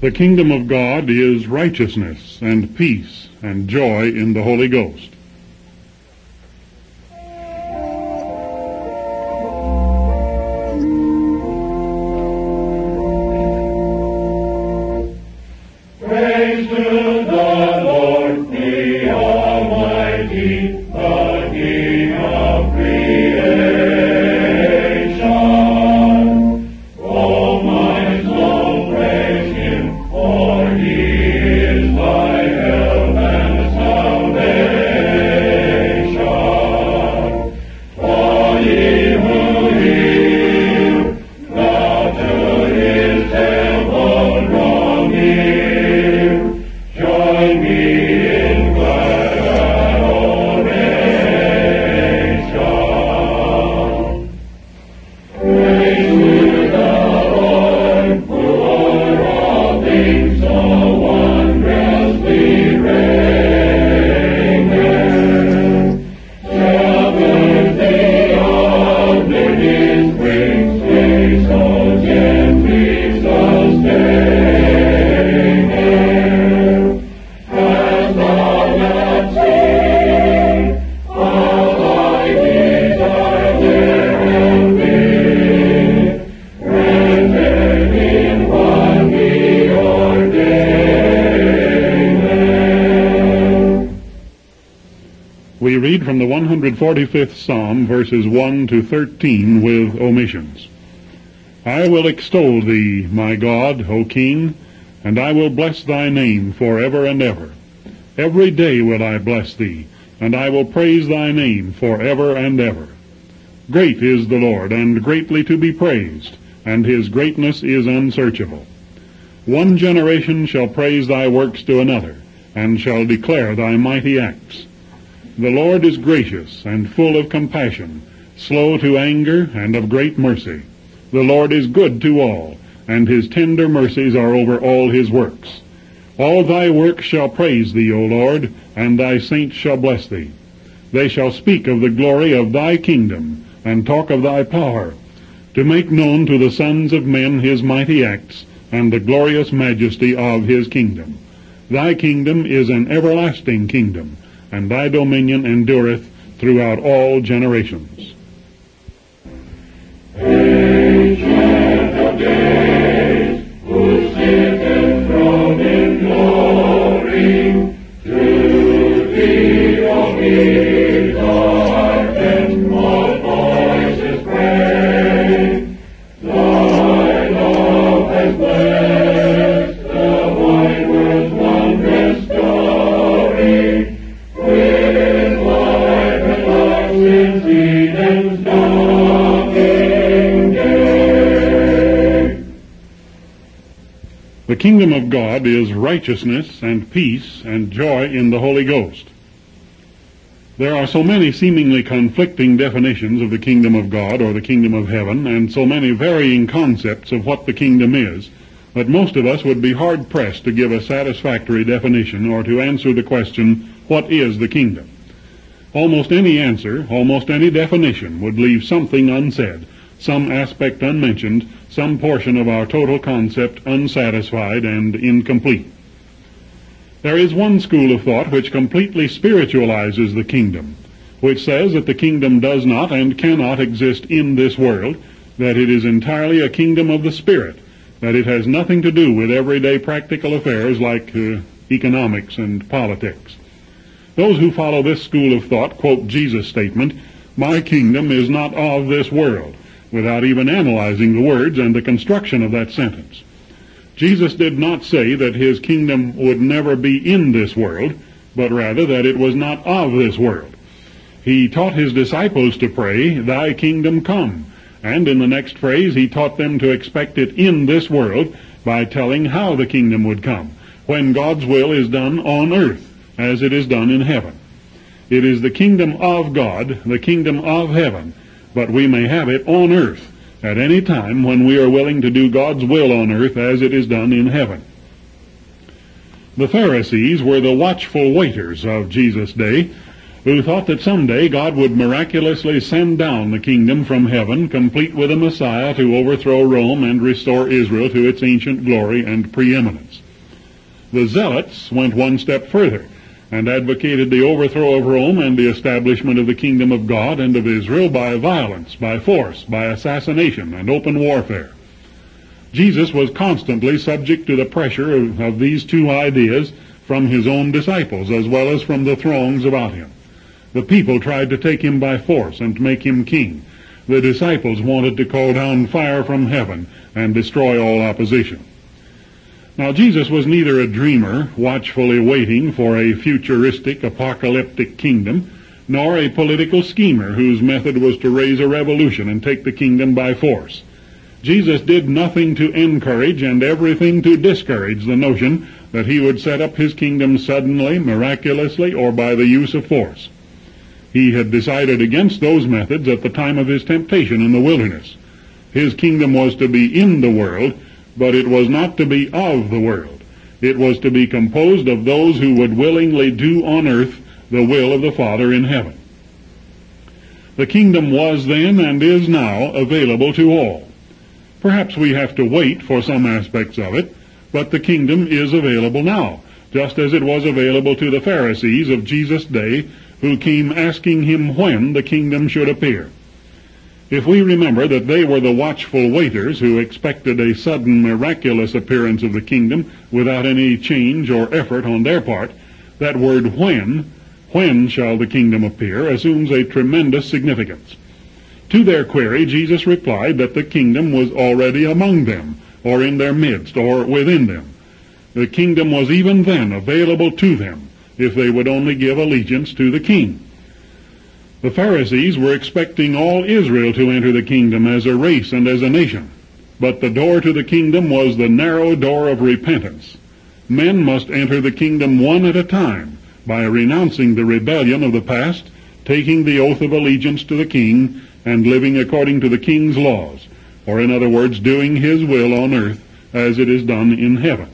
The kingdom of God is righteousness and peace and joy in the Holy Ghost. Praise to the Lord, the Almighty, the King of creation. O my soul, praise Him, for He is thy help and salvation. For He who healed, thou to His temple draw near. Join me in glad adoration. Praise to the Lord, who o'er all things so wondrously reigneth. Shepherds thee under His wings, they so gently sustaineth. Hast thou not seen all thy desires there have been, rendered in what He ordaineth? We read from the 145th Psalm, verses 1 to 13, with omissions. I will extol thee, my God, O King, and I will bless thy name forever and ever. Every day will I bless thee, and I will praise thy name forever and ever. Great is the Lord, and greatly to be praised, and his greatness is unsearchable. One generation shall praise thy works to another, and shall declare thy mighty acts. The Lord is gracious and full of compassion, slow to anger and of great mercy. The Lord is good to all, and his tender mercies are over all his works. All thy works shall praise thee, O Lord, and thy saints shall bless thee. They shall speak of the glory of thy kingdom, and talk of thy power, to make known to the sons of men his mighty acts, and the glorious majesty of his kingdom. Thy kingdom is an everlasting kingdom, and thy dominion endureth throughout all generations. Ancient of days, who sitteth enthroned in glory, to thee, O King, hearken, all voices pray. Thy love has blessed the wide world's wondrous story, with life and love since Eden's dawning day. The kingdom of God is righteousness and peace and joy in the Holy Ghost. There are so many seemingly conflicting definitions of the kingdom of God or the kingdom of heaven, and so many varying concepts of what the kingdom is, that most of us would be hard-pressed to give a satisfactory definition or to answer the question, what is the kingdom? Almost any answer, almost any definition would leave something unsaid, some aspect unmentioned, some portion of our total concept unsatisfied and incomplete. There is one school of thought which completely spiritualizes the kingdom, which says that the kingdom does not and cannot exist in this world, that it is entirely a kingdom of the Spirit, that it has nothing to do with everyday practical affairs like economics and politics. Those who follow this school of thought quote Jesus' statement, "My kingdom is not of this world," without even analyzing the words and the construction of that sentence. Jesus did not say that his kingdom would never be in this world, but rather that it was not of this world. He taught his disciples to pray, "Thy kingdom come," and in the next phrase he taught them to expect it in this world by telling how the kingdom would come, when God's will is done on earth as it is done in heaven. It is the kingdom of God, the kingdom of heaven, but we may have it on earth at any time when we are willing to do God's will on earth as it is done in heaven. The Pharisees were the watchful waiters of Jesus' day, who thought that someday God would miraculously send down the kingdom from heaven, complete with a Messiah to overthrow Rome and restore Israel to its ancient glory and preeminence. The Zealots went one step further and advocated the overthrow of Rome and the establishment of the kingdom of God and of Israel by violence, by force, by assassination, and open warfare. Jesus was constantly subject to the pressure of these two ideas from his own disciples as well as from the throngs about him. The people tried to take him by force and make him king. The disciples wanted to call down fire from heaven and destroy all opposition. Now, Jesus was neither a dreamer, watchfully waiting for a futuristic, apocalyptic kingdom, nor a political schemer whose method was to raise a revolution and take the kingdom by force. Jesus did nothing to encourage and everything to discourage the notion that he would set up his kingdom suddenly, miraculously, or by the use of force. He had decided against those methods at the time of his temptation in the wilderness. His kingdom was to be in the world, but it was not to be of the world. It was to be composed of those who would willingly do on earth the will of the Father in heaven. The kingdom was then and is now available to all. Perhaps we have to wait for some aspects of it, but the kingdom is available now, just as it was available to the Pharisees of Jesus' day, who came asking him when the kingdom should appear. If we remember that they were the watchful waiters who expected a sudden miraculous appearance of the kingdom without any change or effort on their part, that word when shall the kingdom appear, assumes a tremendous significance. To their query, Jesus replied that the kingdom was already among them, or in their midst, or within them. The kingdom was even then available to them, if they would only give allegiance to the king. The Pharisees were expecting all Israel to enter the kingdom as a race and as a nation, but the door to the kingdom was the narrow door of repentance. Men must enter the kingdom one at a time, by renouncing the rebellion of the past, taking the oath of allegiance to the king, and living according to the king's laws, or in other words, doing his will on earth as it is done in heaven.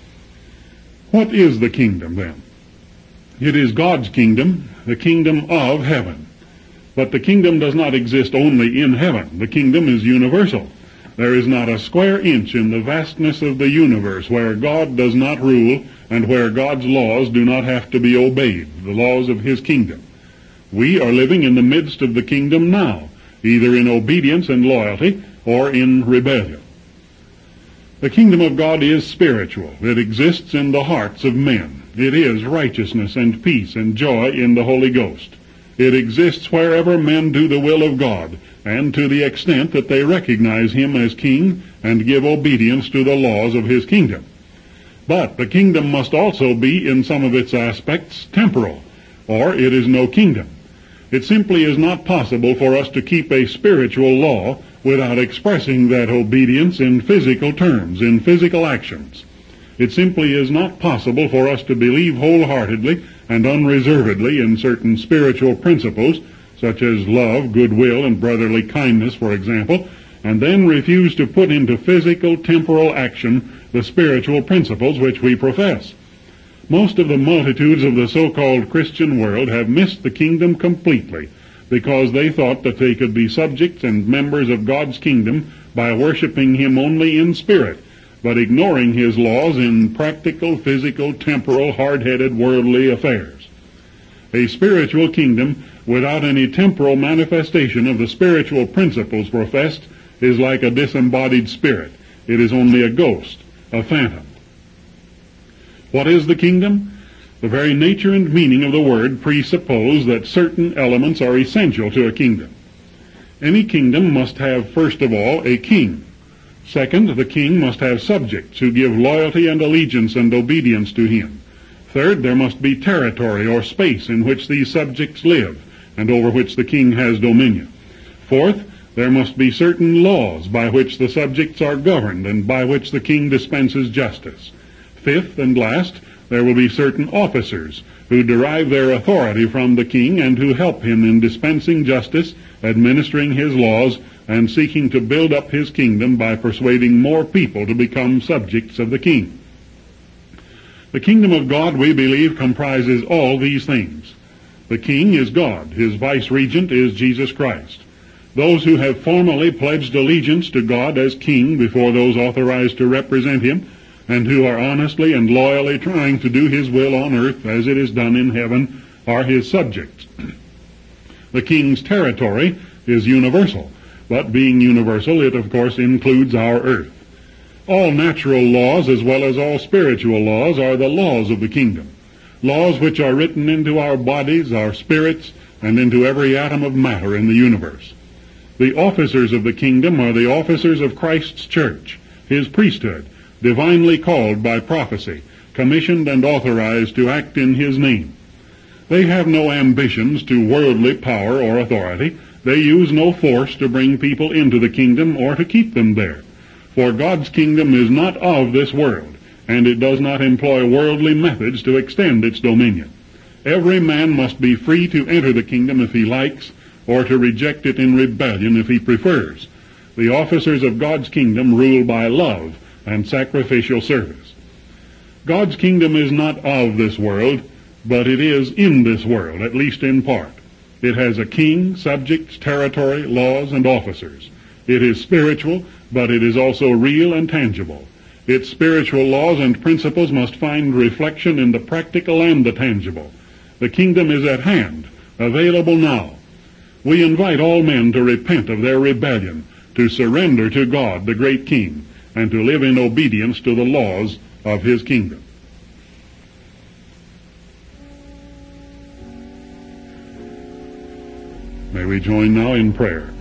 What is the kingdom, then? It is God's kingdom, the kingdom of heaven. But the kingdom does not exist only in heaven. The kingdom is universal. There is not a square inch in the vastness of the universe where God does not rule and where God's laws do not have to be obeyed, the laws of his kingdom. We are living in the midst of the kingdom now, either in obedience and loyalty or in rebellion. The kingdom of God is spiritual. It exists in the hearts of men. It is righteousness and peace and joy in the Holy Ghost. It exists wherever men do the will of God, and to the extent that they recognize him as king and give obedience to the laws of his kingdom. But the kingdom must also be, in some of its aspects, temporal, or it is no kingdom. It simply is not possible for us to keep a spiritual law without expressing that obedience in physical terms, in physical actions. It simply is not possible for us to believe wholeheartedly and unreservedly in certain spiritual principles, such as love, goodwill, and brotherly kindness, for example, and then refuse to put into physical, temporal action the spiritual principles which we profess. Most of the multitudes of the so-called Christian world have missed the kingdom completely because they thought that they could be subjects and members of God's kingdom by worshiping him only in spirit, but ignoring his laws in practical, physical, temporal, hard-headed, worldly affairs. A spiritual kingdom without any temporal manifestation of the spiritual principles professed is like a disembodied spirit. It is only a ghost, a phantom. What is the kingdom? The very nature and meaning of the word presuppose that certain elements are essential to a kingdom. Any kingdom must have, first of all, a king. Second, the king must have subjects who give loyalty and allegiance and obedience to him. Third, there must be territory or space in which these subjects live and over which the king has dominion. Fourth, there must be certain laws by which the subjects are governed and by which the king dispenses justice. Fifth and last, there will be certain officers who derive their authority from the king and who help him in dispensing justice, administering his laws, and seeking to build up his kingdom by persuading more people to become subjects of the king. The kingdom of God, we believe, comprises all these things. The king is God. His vice-regent is Jesus Christ. Those who have formally pledged allegiance to God as king before those authorized to represent him, and who are honestly and loyally trying to do his will on earth as it is done in heaven, are his subjects. The king's territory is universal, but being universal, it of course includes our earth. All natural laws as well as all spiritual laws are the laws of the kingdom, laws which are written into our bodies, our spirits, and into every atom of matter in the universe. The officers of the kingdom are the officers of Christ's church, his priesthood, divinely called by prophecy, commissioned and authorized to act in his name. They have no ambitions to worldly power or authority. They use no force to bring people into the kingdom or to keep them there. For God's kingdom is not of this world, and it does not employ worldly methods to extend its dominion. Every man must be free to enter the kingdom if he likes, or to reject it in rebellion if he prefers. The officers of God's kingdom rule by love and sacrificial service. God's kingdom is not of this world, but it is in this world, at least in part. It has a king, subjects, territory, laws, and officers. It is spiritual, but it is also real and tangible. Its spiritual laws and principles must find reflection in the practical and the tangible. The kingdom is at hand, available now. We invite all men to repent of their rebellion, to surrender to God, the great King, and to live in obedience to the laws of his kingdom. May we join now in prayer.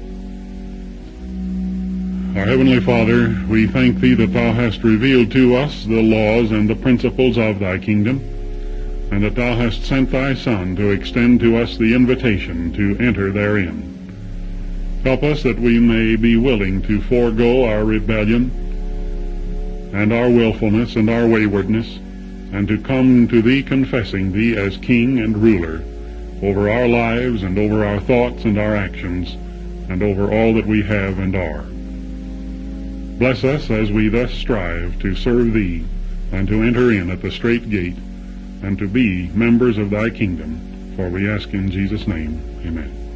Our Heavenly Father, we thank Thee that Thou hast revealed to us the laws and the principles of Thy kingdom, and that Thou hast sent Thy Son to extend to us the invitation to enter therein. Help us that we may be willing to forego our rebellion and our willfulness and our waywardness, and to come to Thee confessing Thee as King and ruler over our lives and over our thoughts and our actions, and over all that we have and are. Bless us as we thus strive to serve Thee and to enter in at the strait gate and to be members of Thy kingdom, for we ask in Jesus' name, amen.